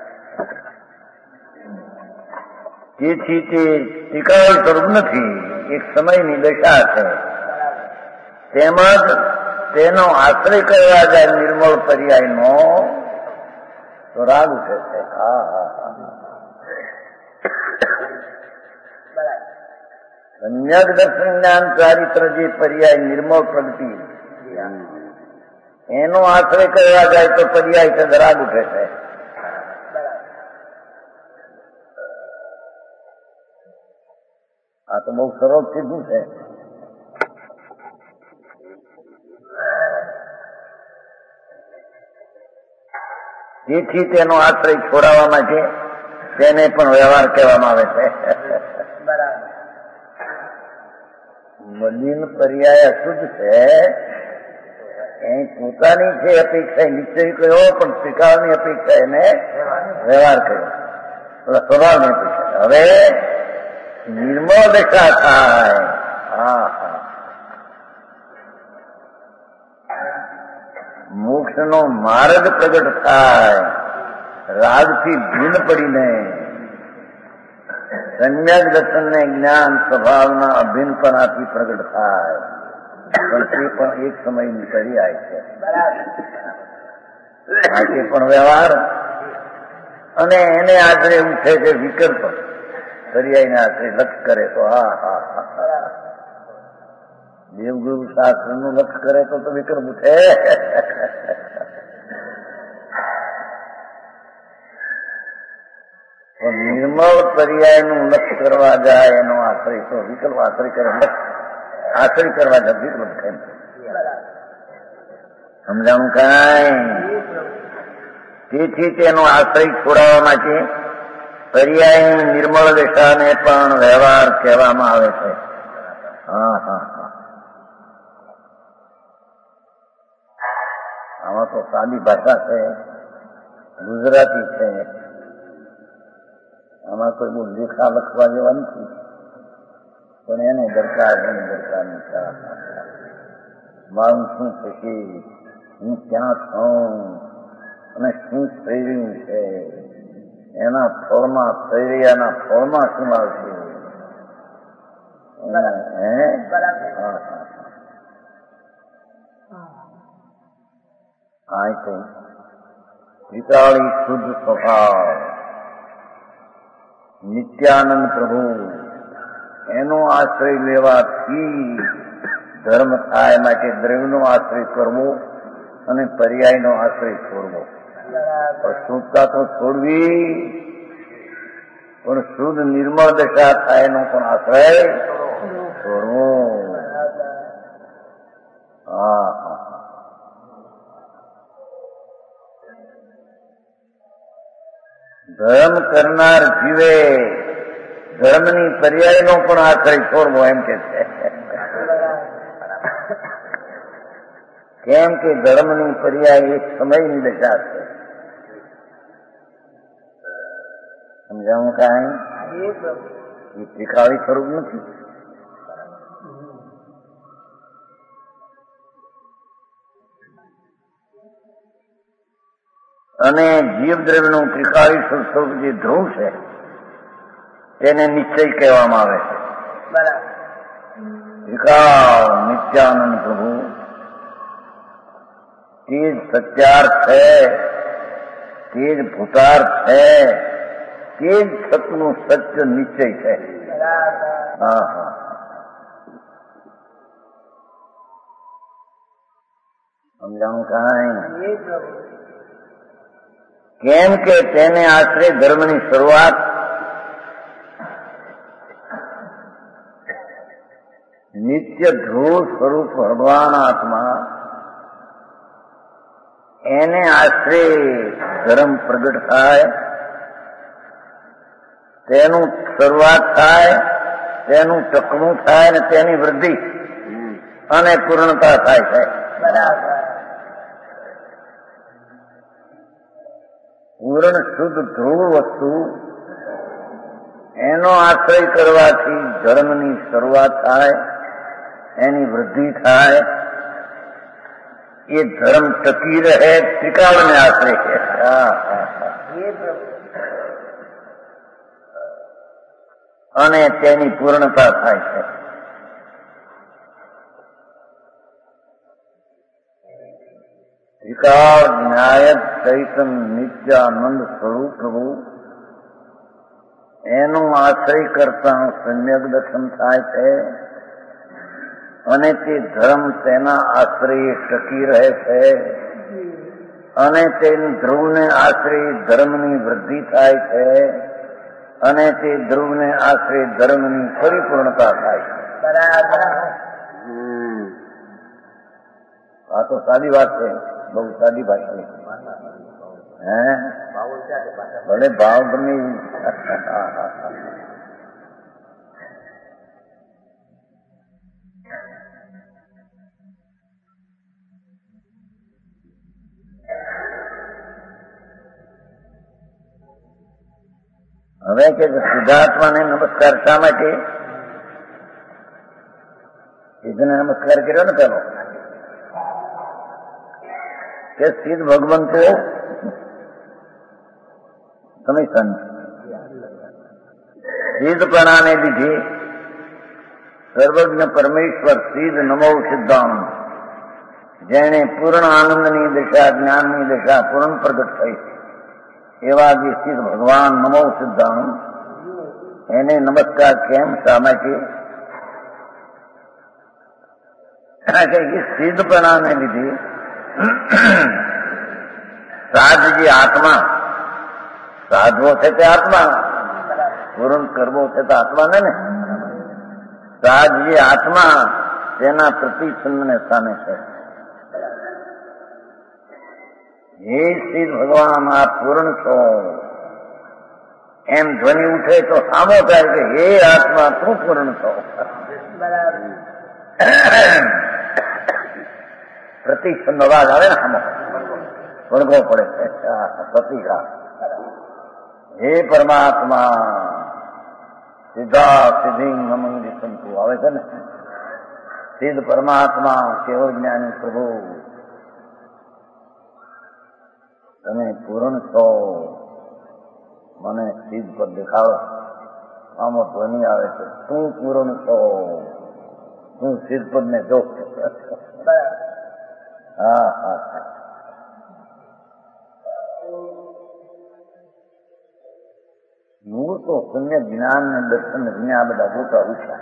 તેથી તે ત્રિકાળ સ્વરૂપ નથી, એક સમયની દશા છે. તેમજ તેનો આશ્રય કરવા જાય નિર્મળ પર્યાયનો તો રાગ ઉઠે છે. સમ્યક દર્શન જ્ઞાન ચારિત્ર જે પર્યાય નિર્મળ પ્રગતિ એનો આશ્રય કરવા જાય તો પર્યાય છે રાગ ઉઠે છે. આ તો બહુ સરળ સીધું છે. તેથી તેનો આશ્રય છોડાવવા માટે તેને પણ વ્યવહાર કહેવામાં આવે છે. મલિન પર્યાય અશુદ્ધ છે, એ પોતાની છે અપેક્ષા નિશ્ચય કહ્યો, પણ સ્વીકારની અપેક્ષા એને વ્યવહાર કર્યો, સ્વભાવની અપેક્ષા. હવે નિર્મળ દશા થાય, મોક્ષનો માર્ગ પ્રગટ થાય, રાગથી ભીન પડીને સમ્યક દર્શનને જ્ઞાન સ્વભાવના અભિન્નપણાથી પ્રગટ થાય. પણ તે પણ એક સમયની પર્યાય છે. આજે પણ વ્યવહાર અને એને આશરે એવું છે કે વિકલ્પ પર્યાયને આશરે લક્ષ કરે તો દેવગુરુ શાસ્ત્રનું લક્ષ કરે તો વિકલ્પ ઉઠે. નિર્મળ પર્યાયનું લક્ષ કરવા જાય એનો આશ્રય તો વિકલ્પ આશ્રય કરે, આશ્રય કરવા જાય વિકલ્પ કેમ સમજાણું કાંઈ? તેથી તેનો આશ્રય છોડાવવા માટે પર્યાયની નિર્મળ દશાને પણ વ્યવહાર કહેવામાં આવે છે. આમાં તો સાદી ભાષા છે, ગુજરાતી છે. આમાં કોઈ બહુ લેખા લખવા જેવા નથી, પણ એને દરકાર નથી. મારું શું થશે, હું ક્યાં છું અને શું થઈ રહ્યું છે, એના ફળમાં થઈ રહ્યાના ફળમાં શું આવશે. આ તો વિતાળી શુદ્ધ સ્વભાવ નિત્યાનંદ પ્રભુ એનો આશ્રય લેવાથી ધર્મ થાય. માટે દ્રવ્યનો આશ્રય કરવો અને પર્યાયનો આશ્રય છોડવો. શુદ્ધતા તો છોડવી, પણ શુદ્ધ નિર્મળ દશા થાય એનો પણ આશ્રય છોડવો. ધર્મ કરનાર જીવે ધર્મની પર્યાયનો પણ આશ્રય છોડવો એમ કે છે. કેમ કે ધર્મની પર્યાય એક સમયની દશા છે. સમજાવું કાંઈ? એ ત્રિકાળી સ્વરૂપ નથી. અને જીવ દ્રવ્યનું ત્રિકાળી સ્વરૂપ જે ધ્રુવ છે તેને નિશ્ચય કહેવામાં આવે છે. ત્રિકાળ નિત્યાનંદ પ્રભુ તે જ સત્યાર્થ છે, તે જ ભૂતાર્થ છે, તે જ સતનું સત્ય નિશ્ચય છે. સમજાણું કાંઈ? કેમ કે તેને આશરે ધર્મની શરૂઆત નિત્ય ધ્રુવ સ્વરૂપ ભગવાન આત્મા એને આશરે ધર્મ પ્રગટ થાય, તેનું શરૂઆત થાય, તેનું ટકવું થાય અને તેની વૃદ્ધિ અને પૂર્ણતા થાય છે. પૂર્ણ શુદ્ધ ધ્રુવ વસ્તુ એનો આશ્રય કરવાથી ધર્મની શરૂઆત થાય, એની વૃદ્ધિ થાય, એ ધર્મ ટકી રહે, ત્રિકાળને આશ્રય છે. અને તેની પૂર્ણતા થાય છે. ત્રિકાળ ન્યાય ચૈતન નિત્યાનંદ સ્વરૂપ પ્રભુ એનો આશ્રય કરતા સમ્યક દર્શન થાય છે અને તે ધર્મ તેના આશ્રય ટકી રહે છે અને તેની ધ્રુવને આશ્રય ધર્મની વૃદ્ધિ થાય છે અને તે ધ્રુવને આશરે ધર્મની પરિપૂર્ણતા થાય. બરાબર. આ તો સાદી વાત છે, બહુ સાદી ભાષા છે. હે ભલે ભાવ ગમે હવે કે સિદ્ધાર્થમાને નમસ્કાર શા માટે? સિદ્ધને નમસ્કાર કર્યો ને પેલો કે સિદ્ધ ભગવંતો તમે સંત સિદ્ધપણાને લીધે સર્વજ્ઞ પરમેશ્વર સિદ્ધ નમો સિદ્ધાંત, જેને પૂર્ણ આનંદની દશા જ્ઞાનની દશા પૂર્ણ પ્રગટ થઈ એવા જે સિદ્ધ ભગવાન નમો સિદ્ધાંત, એને નમસ્કાર કેમ શા માટે? એ સિદ્ધપણાને લીધે સાધજી આત્મા, સાધવો છે તે આત્મા, પૂર્ણ કરવો છે તો આત્મા ને સાધજી આત્મા તેના પ્રતિછંદને સ્થાને છે. હે સિદ્ધ ભગવાન આપ પૂર્ણ છો એમ ધ્વનિ ઉઠે તો સામો થાય કે હે આત્મા તું પૂર્ણ છો. પ્રતિછંદ અવાજ આવે ને સામો વળગવો પડે પ્રતિઘાત. હે પરમાત્મા સિદ્ધા સિદ્ધિ નમંગી સંતુ આવે છે ને, સિદ્ધ પરમાત્મા કેવળ જ્ઞાની પ્રભુ તમે પૂર્ણ છો, મને સિદ્ધ પર દેખાડો. આમાં ધ્વનિ આવે છે તું પૂર્ણ છો, તું સિદ્ધ પદ ને જો. હા હા મૂળ તો પુણ્ય જ્ઞાન ને દર્શન આ બધા મોટા ઉછા,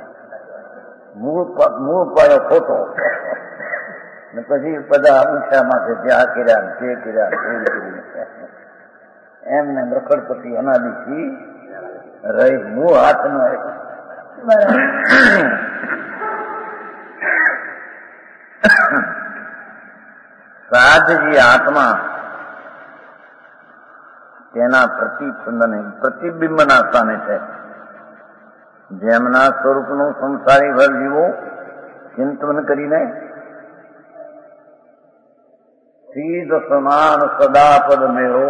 મૂળ પાયો ખોટો ને પછી બધા ઊંચામાંથી ત્યાં કર્યા તે કર્યા એમને રખડપતિ અનાદિથી રહી મૂળ હાથનો સાધજી આત્મા તેના પ્રતિછંદને પ્રતિબિંબના સ્થાને છે. જેમના સ્વરૂપનું સંસારી ભર જીવો ચિંતન કરીને સીધ સમાન સદાપદ મેળો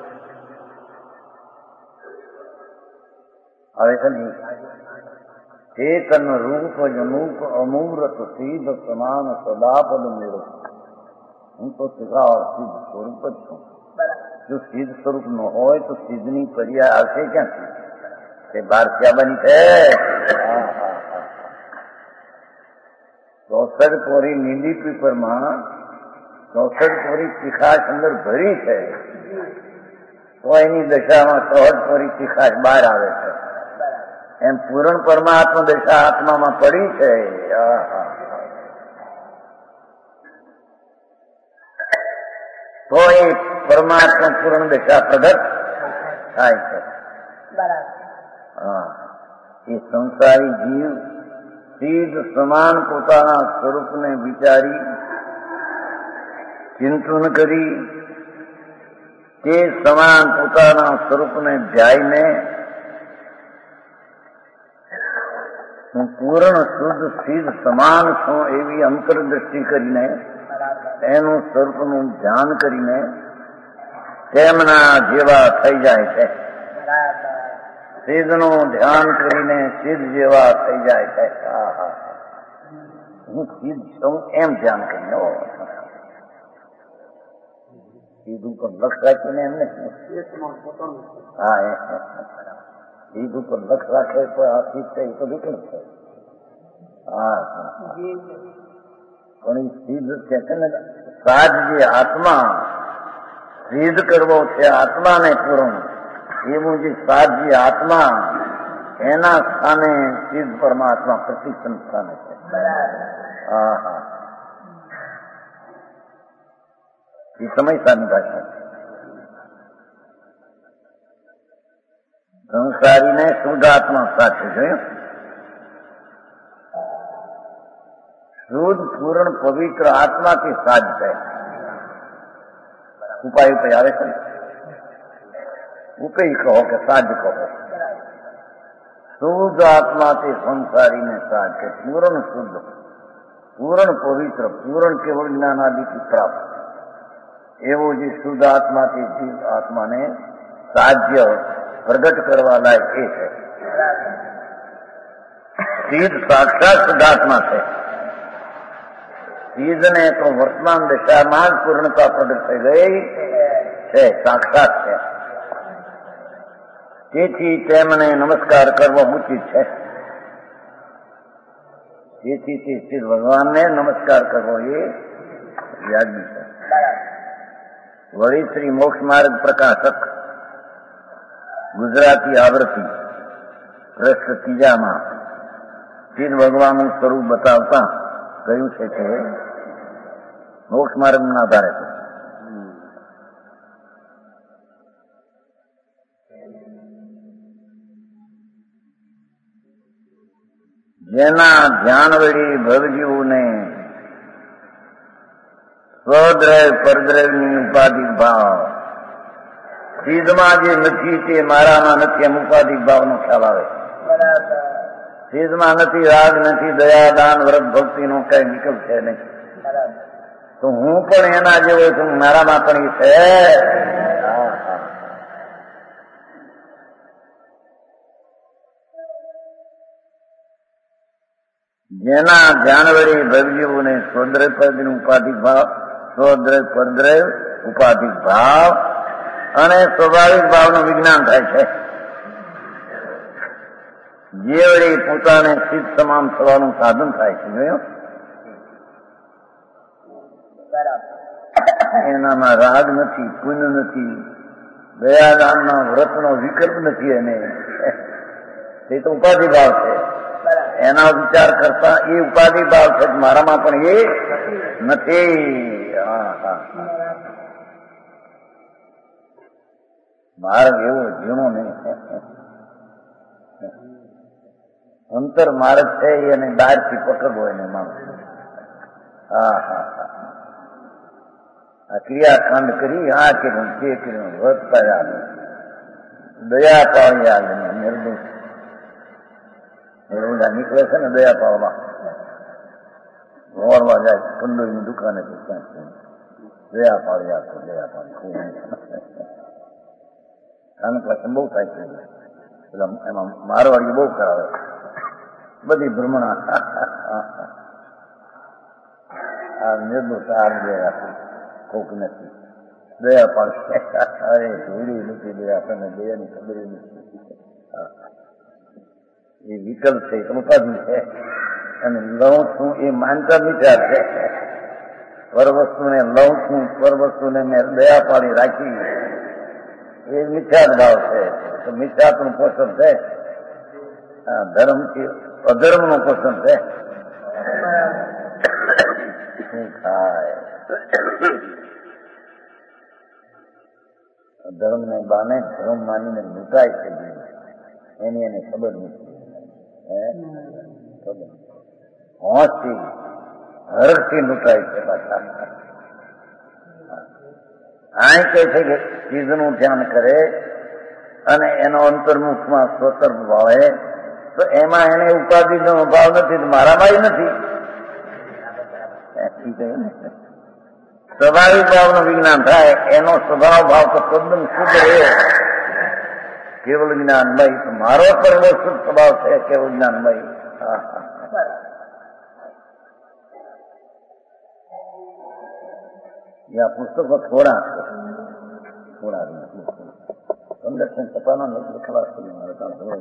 આવે છે ને, ચેતન રૂપ જનૂપ અમૂર્ત સીધ સમાન સદાપદ મેળો. હું તો સિદ્ધ સ્વરૂપ જ છું. જો સિદ્ધ સ્વરૂપ ન હોય તો સિદ્ધની પર્યાય આવશે ક્યાંથી? તે બાર ક્યાં બની છે? 64 કોરી નીલી પીપરમાં 64 કોરી તીખાશ અંદર ભરી છે, તો એની દશામાં 64 કોરી તીખાશ બહાર આવે છે. એમ પૂર્ણ પરમાત્મા દશા આત્મામાં પડી છે. તો એ પરમાત્મા પૂર્ણ દશા પ્રગટ થાય છે. હા, એ સંસારી જીવ સિદ્ધ સમાન પોતાના સ્વરૂપને વિચારી ચિંતન કરી તે સમાન પોતાના સ્વરૂપને ધ્યાઈને હું પૂર્ણ શુદ્ધ સિદ્ધ સમાન છું એવી અંતરદ્રષ્ટિ કરીને એનું સ્વરૂપનું ધ્યાન કરીને તેમના જેવા થઈ જાય છે. સિદ્ધનું ધ્યાન કરીને સિદ્ધ જેવા થઈ જાય છે. હું સિદ્ધ છું એમ ધ્યાન કરીને સિદ્ધ ઉપર લક્ષ રાખીને એમને હા સિદ્ધ ઉપર લક્ષ રાખે તો આ સિદ્ધ છે એ તો વિકલ્પ છે. હા પણ એ સિદ્ધ છે ને સાજ જે આત્મા સિદ્ધ કરવો છે આત્માને પૂર્ણ, એવું જે સાજી આત્મા એના સ્થાને સિદ્ધ પરમાત્મા પ્રતિષ્ઠન સ્થાને છે. હા હા એ સમય સાની ભાષા. સંસારીને શુદ્ધ આત્મા સાથે જોયું. શુદ્ધ પૂર્ણ પવિત્ર આત્માથી સાજ છે. ઉપાય આવે છે, ઉપય કહો કે સાજ કહો. શુદ્ધ આત્માથી સંસારીને સાજ છે. પૂર્ણ શુદ્ધ, પૂર્ણ પવિત્ર, પૂર્ણ કેવળ જ્ઞાનાદિથી પ્રાપ્ત એવું જે શુદ્ધ આત્માથી જીવ આત્માને સાધ્ય પ્રગટ કરવા લાયક એ છે. સિદ્ધ સાક્ષાત શુદ્ધાત્મા છે. સિદ્ધને તો વર્તમાન દશામાં જ પૂર્ણતા પ્રગટ થઈ ગઈ છે, સાક્ષાત છે. તેથી તેમને નમસ્કાર કરવો ઉચિત છે. તેથી તે સિદ્ધ ભગવાનને નમસ્કાર કરવો એ વ્યાજબી છે. વળી શ્રી મોક્ષ માર્ગ પ્રકાશક ગુજરાતી આવૃત્તિ પૃષ્ઠ 3 સિદ્ધ ભગવાનનું સ્વરૂપ બતાવતા કહ્યું છે કે મોક્ષ માર્ગના આધારે છે. જેના ધ્યાન વળી ભવજીવને સ્વદ્રવ પરદ્રવની ઉપાધિક ભાવ સિદ્ધમાં જે નથી તે મારામાં નથી એમ ઉપાધિક ભાવનો ખ્યાલ આવે. સિદ્ધમાં નથી રાગ, નથી દયા, દાન, વ્રત, ભક્તિનો કઈ વિકલ્પ છે નહીં. તો હું પણ એના જેવો છું, મારામાં પણ એ છે. જેના ધ્યાન વળી ભવજીવોને સ્વદ્રવ પદનું ઉપાધિક ભાવ, સ્વદ્રવ પરદ્રવ ઉપાધિક ભાવ અને સ્વાભાવિક ભાવનું વિજ્ઞાન થાય છે. જે વળી પોતાને સિદ્ધ તમામ થવાનું સાધન થાય છે. જોયું? એનામાં રાગ નથી, પુણ્ય નથી, દયાદાનના વ્રતનો વિકલ્પ નથી. એને એ તો ઉપાધિ ભાવ છે. એના વિચાર કરતા એ ઉપાધિ ભાવ છે, મારામાં પણ એ નથી. માર્ગ એવો ઝીણો નહીં, અંતર માર્ગ છે એને બહારથી પકડવો એને માણસ. આ ક્રિયાકાંડ કરી, આ કર્યું, તે કર્યું, વધતા યાદ, દયા પાવી યાદ, નિર્દોષ નીકળે છે ને દયા પાવવા, વોરવા જાય કંડોઈની દુકાને દયા પાવી આપો, દયા પાવી આનું પાછળ બહુ થાય છે. એમાં મારવાડી બહુ કરાવે, બધી ભ્રમણા. આ નિર્દોષ આ દયા કોક નથી, દયા પાડશે. અરે જોડી નથી દયા, આપણને દયાની ખબર નથી. એ વિકલ્પ છે, ઉપાધિ છે. અને લઉં છું એ માનતા વિચાર છે. પર વસ્તુને લઉં છું, પર વસ્તુને મેં દયા પાડી રાખી, એ મિથ્યાત ભાવ છે. તો મિથ્યાતનું પોષણ છે, ધર્મથી અધર્મનું પોષણ છે. અધર્મને બાને ધર્મ માનીને લૂંટાય છે, એની એને ખબર નથી. હોશથી હર્ષથી લૂંટાય છે. પાછા આ કહે છે કે ચીજનું ધ્યાન કરે અને એનો અંતર્મુખમાં સ્વતંત્ર ભાવે, તો એમાં એને ઉપાધિનો ભાવ નથી, મારામાં નથી. સ્વાભાવિક ભાવનું વિજ્ઞાન થાય. એનો સ્વભાવ ભાવ તો તદ્દન શુદ્ધ રહ્યો, કેવળ જ્ઞાનમય. મારો પણ એવો શુદ્ધ સ્વભાવ છે, કેવળ જ્ઞાનમય. આ પુસ્તકો થોડા સંરક્ષણ સભાનો નથી ખલાસ કરી મારે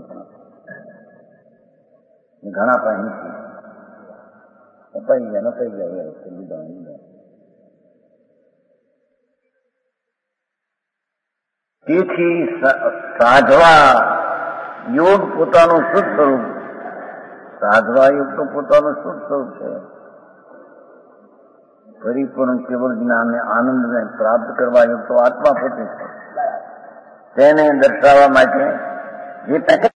ઘણા પણ નથી અપાઈ ગયા નપાઈ ગયા. તેથી સાધવા યોગ પોતાનું શુદ્ધ સ્વરૂપ, સાધવા યોગ તો પોતાનું શુદ્ધ સ્વરૂપ છે. પરિપૂર્ણ કેવળ જ્ઞાનને આનંદને પ્રાપ્ત કરવા યોગ તો આત્મા પોતે છે. તેને દર્શાવવા માટે એ પ્રકટ